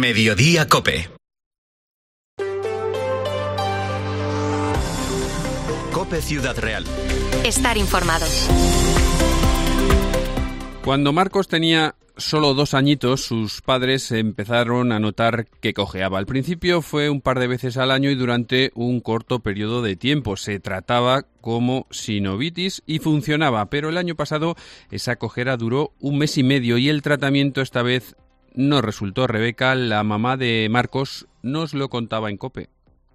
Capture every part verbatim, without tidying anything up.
Mediodía Cope. Cope Ciudad Real. Estar informado. Cuando Marcos tenía solo dos añitos, sus padres empezaron a notar que cojeaba. Al principio fue un par de veces al año y durante un corto periodo de tiempo. Se trataba como sinovitis y funcionaba, pero el año pasado esa cojera duró un mes y medio y el tratamiento esta vez no resultó. Rebeca, la mamá de Marcos, nos lo contaba en COPE.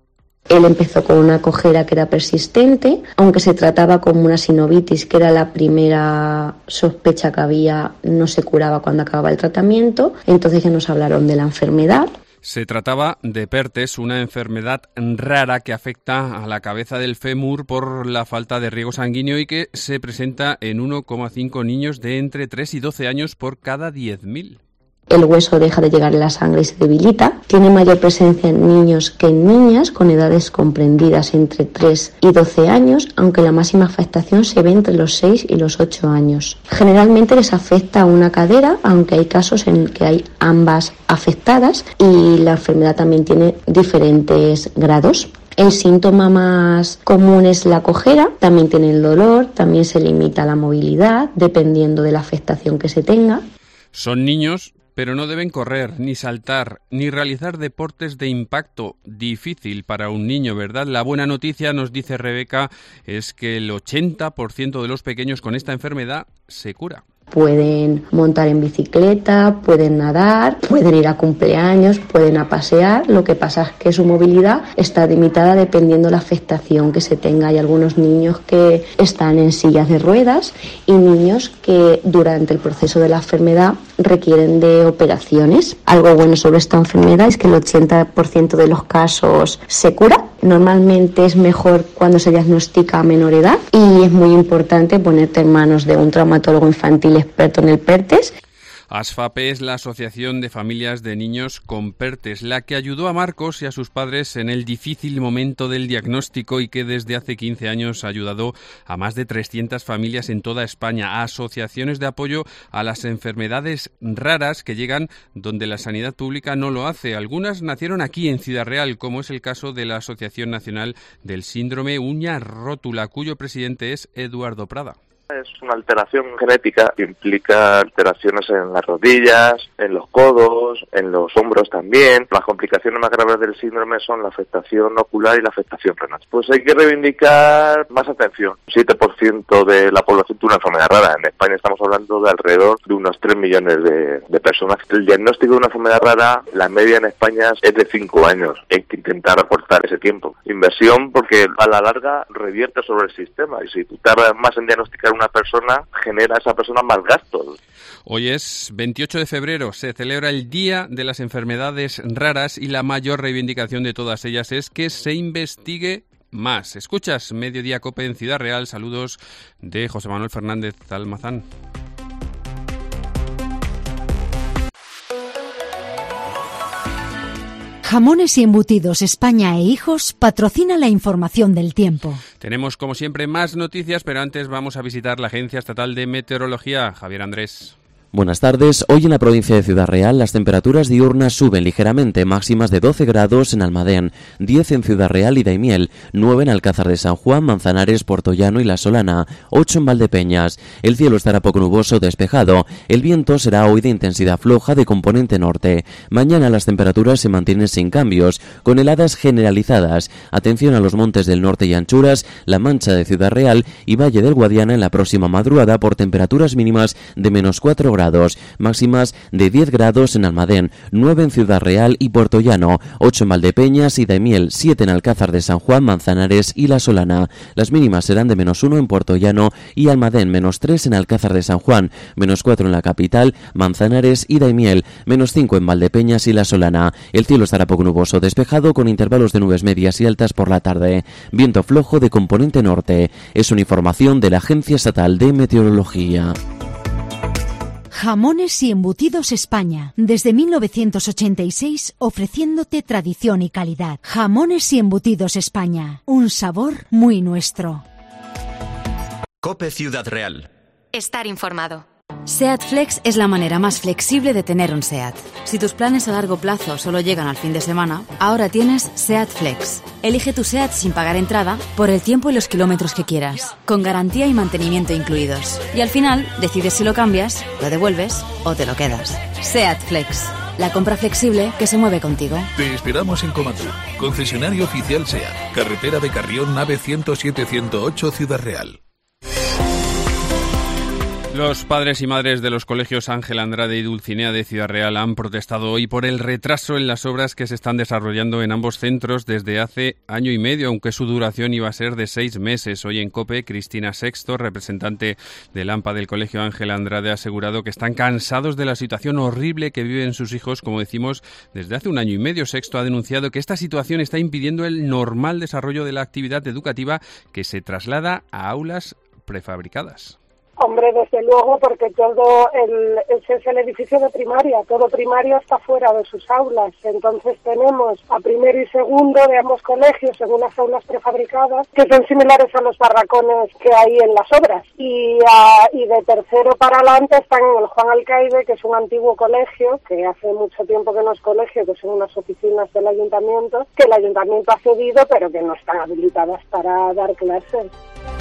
Él empezó con una cojera que era persistente, aunque se trataba como una sinovitis, que era la primera sospecha que había, no se curaba cuando acababa el tratamiento, entonces ya nos hablaron de la enfermedad. Se trataba de Pertes, una enfermedad rara que afecta a la cabeza del fémur por la falta de riego sanguíneo y que se presenta en uno coma cinco niños de entre tres y doce años por cada diez mil. El hueso deja de llegar a la sangre y se debilita. Tiene mayor presencia en niños que en niñas, con edades comprendidas entre tres y doce años, aunque la máxima afectación se ve entre los seis y los ocho años. Generalmente les afecta a una cadera, aunque hay casos en los que hay ambas afectadas, y la enfermedad también tiene diferentes grados. El síntoma más común es la cojera, también tiene el dolor, también se limita la movilidad, dependiendo de la afectación que se tenga. Son niños, pero no deben correr, ni saltar, ni realizar deportes de impacto. Difícil para un niño, ¿verdad? La buena noticia, nos dice Rebeca, es que el ochenta por ciento de los pequeños con esta enfermedad se cura. Pueden montar en bicicleta, pueden nadar, pueden ir a cumpleaños, pueden a pasear. Lo que pasa es que su movilidad está limitada dependiendo de la afectación que se tenga. Hay algunos niños que están en sillas de ruedas y niños que durante el proceso de la enfermedad requieren de operaciones. Algo bueno sobre esta enfermedad es que el ochenta por ciento de los casos se cura. Normalmente es mejor cuando se diagnostica a menor edad y es muy importante ponerte en manos de un traumatólogo infantil experto en el Pertes. ASFAPE es la Asociación de Familias de Niños con Pertes, la que ayudó a Marcos y a sus padres en el difícil momento del diagnóstico y que desde hace quince años ha ayudado a más de trescientas familias en toda España, a asociaciones de apoyo a las enfermedades raras que llegan donde la sanidad pública no lo hace. Algunas nacieron aquí en Ciudad Real, como es el caso de la Asociación Nacional del Síndrome Uña Rótula, cuyo presidente es Eduardo Prada. Es una alteración genética que implica alteraciones en las rodillas, en los codos, en los hombros también. Las complicaciones más graves del síndrome son la afectación ocular y la afectación renal. Pues hay que reivindicar más atención. siete por ciento de la población tiene una enfermedad rara. En España estamos hablando de alrededor de unos tres millones de, de personas. El diagnóstico de una enfermedad rara, la media en España es de cinco años. Hay que intentar acortar ese tiempo. Inversión porque a la larga revierte sobre el sistema. Y si tú tardas más en diagnosticar una persona, genera a esa persona más gastos. Hoy es veintiocho de febrero, se celebra el Día de las Enfermedades Raras y la mayor reivindicación de todas ellas es que se investigue más. Escuchas Mediodía Cope en Ciudad Real. Saludos de José Manuel Fernández Almazán. Jamones y Embutidos España e Hijos patrocina la información del tiempo. Tenemos, como siempre, más noticias, pero antes vamos a visitar la Agencia Estatal de Meteorología. Javier Andrés. Buenas tardes. Hoy en la provincia de Ciudad Real las temperaturas diurnas suben ligeramente, máximas de doce grados en Almadén, diez en Ciudad Real y Daimiel, nueve en Alcázar de San Juan, Manzanares, Portollano y La Solana, ocho en Valdepeñas. El cielo estará poco nuboso despejado. El viento será hoy de intensidad floja de componente norte. Mañana las temperaturas se mantienen sin cambios, con heladas generalizadas. Atención a los montes del norte y anchuras, La Mancha de Ciudad Real y Valle del Guadiana en la próxima madrugada por temperaturas mínimas de menos cuatro grados. Máximas de diez grados en Almadén, nueve en Ciudad Real y Portollano, ocho en Valdepeñas y Daimiel, siete en Alcázar de San Juan, Manzanares y La Solana. Las mínimas serán de menos uno en Portollano y Almadén, menos tres en Alcázar de San Juan, menos cuatro en la capital, Manzanares y Daimiel, menos cinco en Valdepeñas y La Solana. El cielo estará poco nuboso despejado con intervalos de nubes medias y altas por la tarde. Viento flojo de componente norte. Es una información de la Agencia Estatal de Meteorología. Jamones y Embutidos España, desde mil novecientos ochenta y seis ofreciéndote tradición y calidad. Jamones y Embutidos España, un sabor muy nuestro. Cope Ciudad Real. Estar informado. SEAT Flex es la manera más flexible de tener un SEAT. Si tus planes a largo plazo solo llegan al fin de semana, ahora tienes SEAT Flex. Elige tu SEAT sin pagar entrada por el tiempo y los kilómetros que quieras, con garantía y mantenimiento incluidos. Y al final, decides si lo cambias, lo devuelves o te lo quedas. SEAT Flex. La compra flexible que se mueve contigo. Te esperamos en Comatur, concesionario oficial SEAT, carretera de Carrión, nave ciento siete ciento ocho, Ciudad Real. Los padres y madres de los colegios Ángel Andrade y Dulcinea de Ciudad Real han protestado hoy por el retraso en las obras que se están desarrollando en ambos centros desde hace año y medio, aunque su duración iba a ser de seis meses. Hoy en COPE, Cristina Sexto, representante del AMPA del Colegio Ángel Andrade, ha asegurado que están cansados de la situación horrible que viven sus hijos, como decimos, desde hace un año y medio. Sexto ha denunciado que esta situación está impidiendo el normal desarrollo de la actividad educativa que se traslada a aulas prefabricadas. Hombre, desde luego, porque todo el, ese es el edificio de primaria, todo primario está fuera de sus aulas, entonces tenemos a primero y segundo de ambos colegios en unas aulas prefabricadas que son similares a los barracones que hay en las obras, y, a, y de tercero para adelante están en el Juan Alcaide, que es un antiguo colegio, que hace mucho tiempo que no es colegio, que son unas oficinas del ayuntamiento, que el ayuntamiento ha cedido, pero que no están habilitadas para dar clases.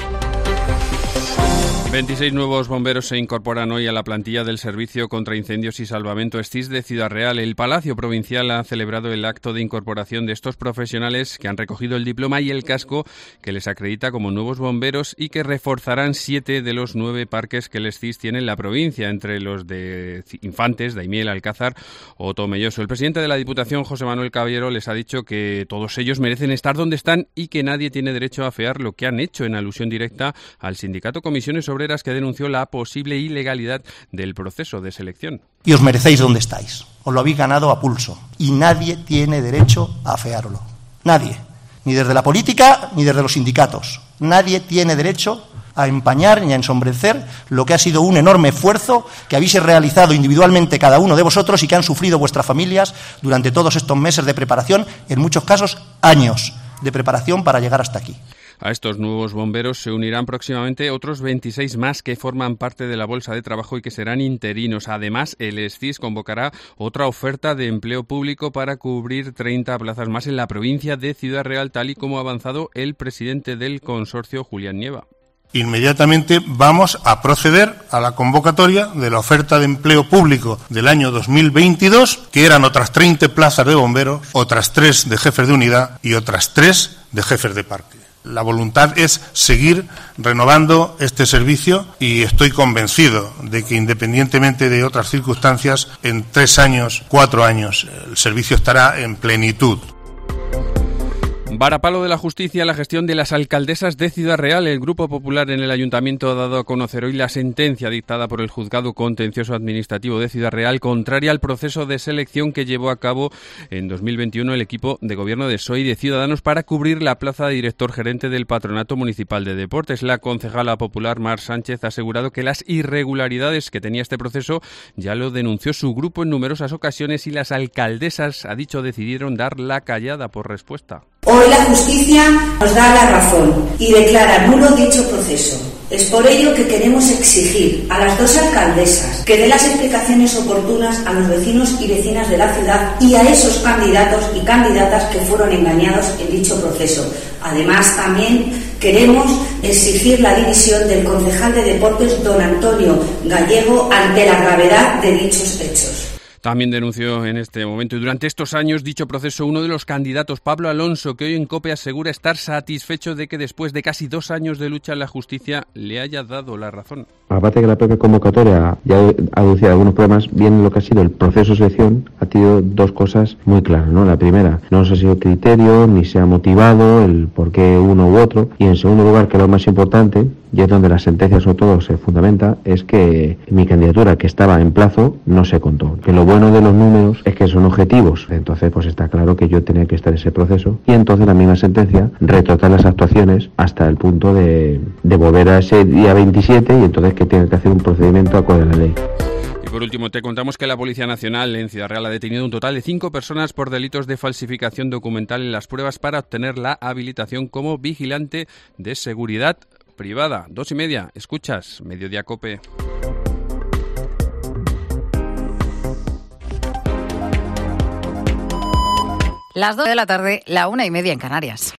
veintiséis nuevos bomberos se incorporan hoy a la plantilla del Servicio contra Incendios y Salvamento S T I S de Ciudad Real. El Palacio Provincial ha celebrado el acto de incorporación de estos profesionales que han recogido el diploma y el casco que les acredita como nuevos bomberos y que reforzarán siete de los nueve parques que el S T I S tiene en la provincia, entre los de Infantes, Daimiel, Alcázar o Tomelloso. El presidente de la Diputación, José Manuel Caballero, les ha dicho que todos ellos merecen estar donde están y que nadie tiene derecho a afear lo que han hecho, en alusión directa al sindicato Comisiones Obreras, que denunció la posible ilegalidad del proceso de selección. Y os merecéis donde estáis. Os lo habéis ganado a pulso. Y nadie tiene derecho a afearlo. Nadie. Ni desde la política, ni desde los sindicatos. Nadie tiene derecho a empañar ni a ensombrecer lo que ha sido un enorme esfuerzo que habéis realizado individualmente cada uno de vosotros y que han sufrido vuestras familias durante todos estos meses de preparación, en muchos casos años de preparación para llegar hasta aquí. A estos nuevos bomberos se unirán próximamente otros veintiséis más que forman parte de la bolsa de trabajo y que serán interinos. Además, el S T I S convocará otra oferta de empleo público para cubrir treinta plazas más en la provincia de Ciudad Real, tal y como ha avanzado el presidente del consorcio, Julián Nieva. Inmediatamente vamos a proceder a la convocatoria de la oferta de empleo público del año dos mil veintidós, que eran otras treinta plazas de bomberos, otras tres de jefes de unidad y otras tres de jefes de parque. La voluntad es seguir renovando este servicio y estoy convencido de que, independientemente de otras circunstancias, en tres años, cuatro años, el servicio estará en plenitud. Varapalo de la justicia, la gestión de las alcaldesas de Ciudad Real. El Grupo Popular en el Ayuntamiento ha dado a conocer hoy la sentencia dictada por el Juzgado Contencioso Administrativo de Ciudad Real, contraria al proceso de selección que llevó a cabo en dos mil veintiuno el equipo de gobierno de P S O E y de Ciudadanos para cubrir la plaza de director gerente del Patronato Municipal de Deportes. La concejala popular Mar Sánchez ha asegurado que las irregularidades que tenía este proceso ya lo denunció su grupo en numerosas ocasiones y las alcaldesas, ha dicho, decidieron dar la callada por respuesta. Hoy la justicia nos da la razón y declara nulo dicho proceso. Es por ello que queremos exigir a las dos alcaldesas que den las explicaciones oportunas a los vecinos y vecinas de la ciudad y a esos candidatos y candidatas que fueron engañados en dicho proceso. Además, también queremos exigir la dimisión del concejal de Deportes, don Antonio Gallego, ante la gravedad de dichos hechos. También denunció en este momento y durante estos años dicho proceso uno de los candidatos, Pablo Alonso, que hoy en COPE asegura estar satisfecho de que después de casi dos años de lucha la justicia le haya dado la razón. Aparte que la propia convocatoria ya ha aducido algunos problemas, bien lo que ha sido el proceso de selección ha tenido dos cosas muy claras, ¿no? La primera, no se ha sido criterio ni se ha motivado el por qué uno u otro, y en segundo lugar, que lo más importante, y es donde la sentencia sobre todo se fundamenta, es que mi candidatura, que estaba en plazo, no se contó. Que lo bueno de los números es que son objetivos, entonces pues está claro que yo tenía que estar en ese proceso, y entonces la misma sentencia retrata las actuaciones hasta el punto de, de volver a ese día veintisiete, y entonces que tiene que hacer un procedimiento acorde a la ley. Y por último, te contamos que la Policía Nacional en Ciudad Real ha detenido un total de cinco personas por delitos de falsificación documental en las pruebas para obtener la habilitación como vigilante de seguridad privada. Dos y media, escuchas Mediodía COPE. Las dos de la tarde, la una y media en Canarias.